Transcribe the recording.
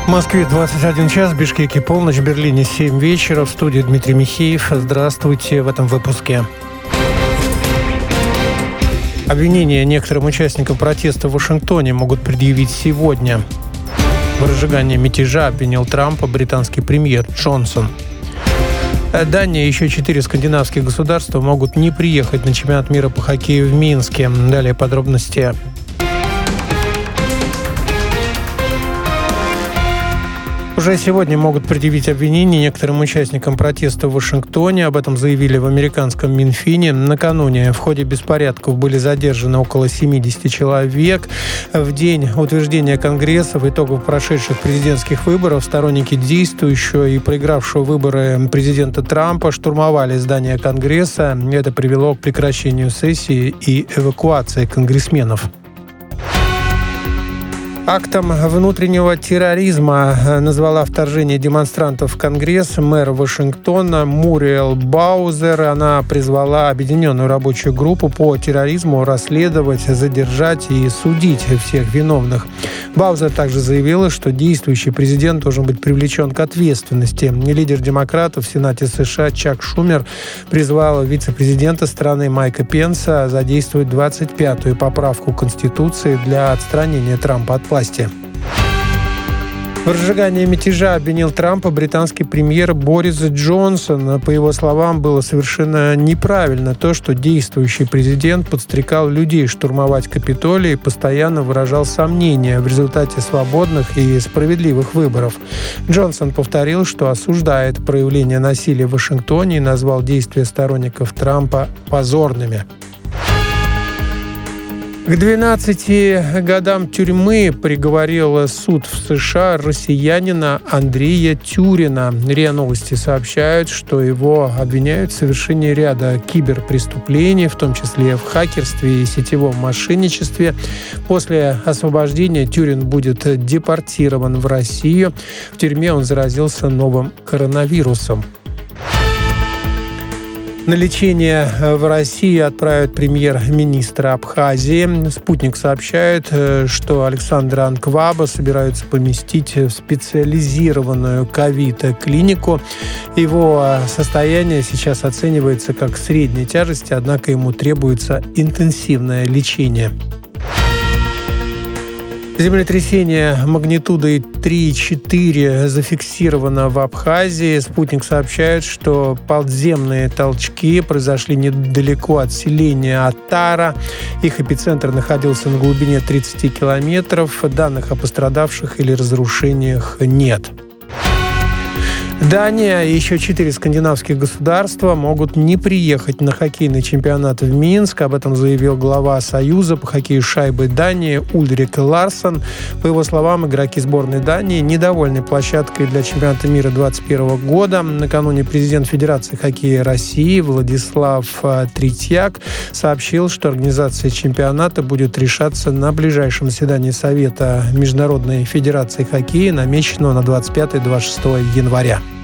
В Москве 21 час, в Бишкеке полночь, в Берлине 7 вечера. В студии Дмитрий Михеев. Здравствуйте в этом выпуске. Обвинения некоторым участникам протеста в Вашингтоне могут предъявить сегодня. В разжигании мятежа обвинил Трампа британский премьер Джонсон. Дания и еще 4 скандинавских государства могут не приехать на чемпионат мира по хоккею в Минске. Далее подробности. Уже сегодня могут предъявить обвинения некоторым участникам протеста в Вашингтоне. Об этом заявили в американском Минфине. Накануне в ходе беспорядков были задержаны около 70 человек. В день утверждения Конгресса в итогах прошедших президентских выборов сторонники действующего и проигравшего выборы президента Трампа штурмовали здание Конгресса. Это привело к прекращению сессии и эвакуации конгрессменов. Актом внутреннего терроризма назвала вторжение демонстрантов в Конгресс мэр Вашингтона Муриэл Баузер. Она призвала объединенную рабочую группу по терроризму расследовать, задержать и судить всех виновных. Баузер также заявила, что действующий президент должен быть привлечен к ответственности. Лидер демократов в Сенате США Чак Шумер призвал вице-президента страны Майка Пенса задействовать 25-ю поправку Конституции для отстранения Трампа от власти. В разжигании мятежа обвинил Трампа британский премьер Борис Джонсон. По его словам, было совершенно неправильно то, что действующий президент подстрекал людей штурмовать Капитолий и постоянно выражал сомнения в результате свободных и справедливых выборов. Джонсон повторил, что осуждает проявление насилия в Вашингтоне и назвал действия сторонников Трампа позорными. К 12 годам тюрьмы приговорил суд в США россиянина Андрея Тюрина. РИА Новости сообщают, что его обвиняют в совершении ряда киберпреступлений, в том числе в хакерстве и сетевом мошенничестве. После освобождения Тюрин будет депортирован в Россию. В тюрьме он заразился новым коронавирусом. На лечение в Россию отправят премьер-министра Абхазии. «Спутник» сообщает, что Александра Анкваба собираются поместить в специализированную ковид-клинику. Его состояние сейчас оценивается как средней тяжести, однако ему требуется интенсивное лечение. Землетрясение магнитудой 3,4 зафиксировано в Абхазии. «Спутник» сообщает, что подземные толчки произошли недалеко от селения Атара. Их эпицентр находился на глубине 30 километров. Данных о пострадавших или разрушениях нет. Дания и еще 4 скандинавских государства могут не приехать на хоккейный чемпионат в Минск. Об этом заявил глава Союза по хоккею с шайбой Дании Ульрик Ларсон. По его словам, игроки сборной Дании недовольны площадкой для чемпионата мира 2021 года. Накануне президент Федерации хоккея России Владислав Третьяк сообщил, что организация чемпионата будет решаться на ближайшем заседании Совета Международной Федерации хоккея, намеченного на 25-26 января.